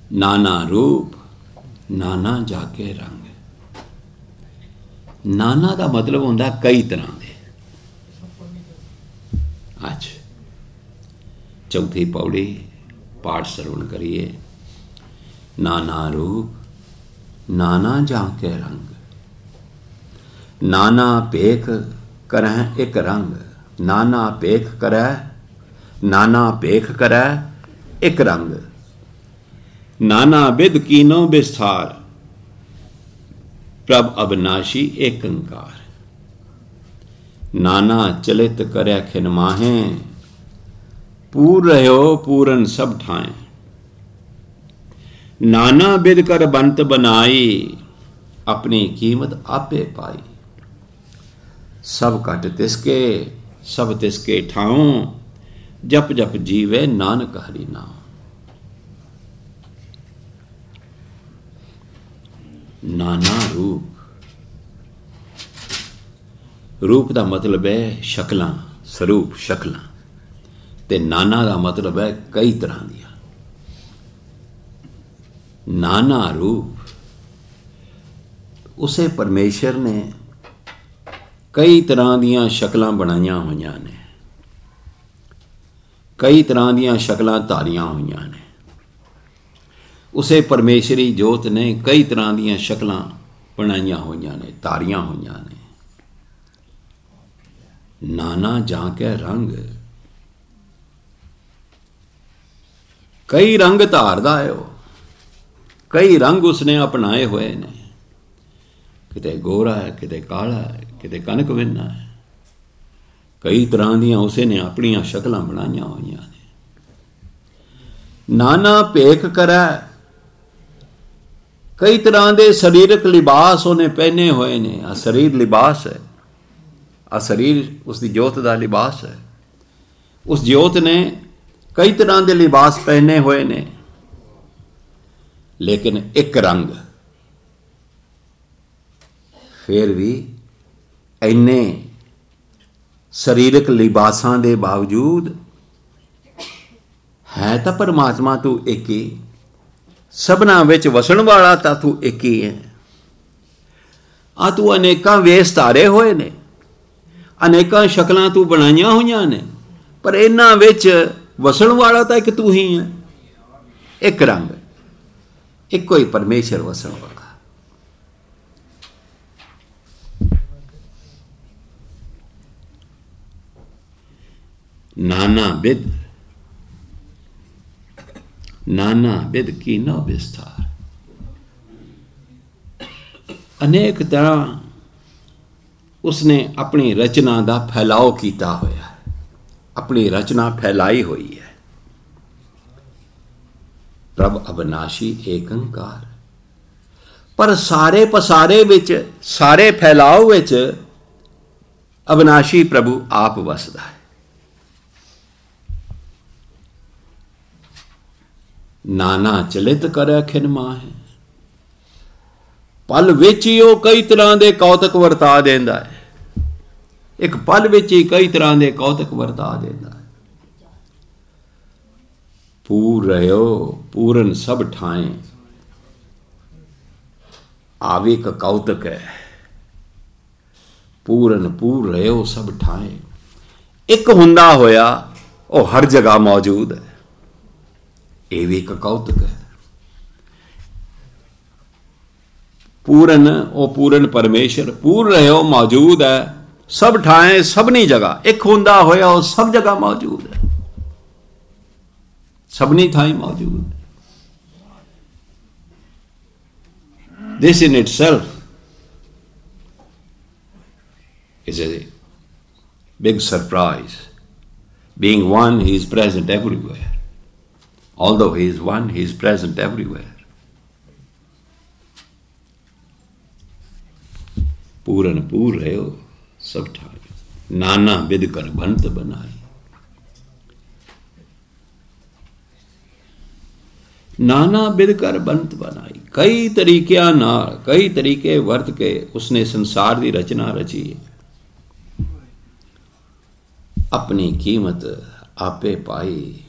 नाना रूप नाना जाके रंग। नाना का मतलब होंदा कई तरह के। अच्छा, चौथी पौड़ी पाठ श्रवण करिए। नाना रूप नाना जाके रंग, नाना पेख करह एक रंग। नाना पेख करह, नाना पेख करह एक रंग। नाना विद कीनो विस्तार, प्रभ अविनाशी एक अंकार। नाना चलित करह खिन माहे, पूर रहो पूरन सब ठाएं। नाना विद कर बंत बनाई, अपनी कीमत आपे पाई। सब कट तिसके सब तिसके ठाऊं, जप जप जीवे नानक हरि नाम। नाना रूप, रूप का मतलब है शक्लां, स्वरूप शक्लां, ते नाना का मतलब है कई तरह दिया। नाना रूप, उसे परमेश्वर ने कई तरह दियां शक्लां बनाईयां होईयां ने, कई तरह दियां शक्लां धारियां होईयां ने। उसे परमेश्वरी जोत ने कई तरह दियां शक्लां बनाईयां होईयां ने, धारियां होईयां ने। नाना जाके रंग, कई रंग धारदा है वो, कई रंग उसने अपनाए हुए ने। किते गोरा है, किते काला है, किते कनक विन्ना है। कई तरह दियां उसे ने अपनियां शक्लां बनाईयां होईयां ने। नाना भेख करै, कई तरह के शरीरक लिबास उन्हें पहने हुए ने। आ शरीर लिबास है, आ शरीर उसकी जोत का लिबास है। उस जोत ने कई तरह के लिबास पहने हुए ने, लेकिन एक रंग। फिर भी इन्ने शरीरक लिबासां दे बावजूद है तो परमात्मा तू एक ही, सबना विच वसण वाला तो तू एक ही है। आ तू अनेकां वेश धारे होए ने, अनेकां शक्लां तू बनाईयां होईयां ने, पर इन्हां विच वसण वाला तो एक तू ही है। एक रंग, एको ही परमेश्वर वसण वाला। नाना विद, नाना विद कीनो विस्तार। अनेक तरह उसने अपनी रचना का फैलाव किया होया, अपनी रचना फैलाई हुई है। प्रभ अविनाशी एक अंकार, पर सारे पसारे विच, सारे फैलाव विच अविनाशी प्रभु आप वसदा है। नाना चलित करे खिन माहे, पल विच ही वो कई तरह के कौतक वरता देंदा है। एक पल विच ही कई तरह के कौतक वरता देंदा है। पूर रहो पूरन सब ठाएं, आविक कौतक है। पूरन पूर रहो सब ठाएं, एक हुंदा होया वो हर जगह मौजूद है। ये भी एक कौतक है। पूरन ओ पूरन परमेश्वर, पूर रहो मौजूद है सब ठाएं, सबनी जगह। एक हुंदा होया वो सब जगह मौजूद है, सबनी थाई मौजूद है। This in itself is a big surprise. Being one, he is present everywhere. Although he is one, he is present everywhere. पूरन पूर रहो सब ठाए, नाना विद कर बंत बनाई। नाना विद कर बंत बनाई, कई तरीकों नाल, कई तरीके वरत के उसने संसार की रचना रची है। अपनी कीमत आपे पाई।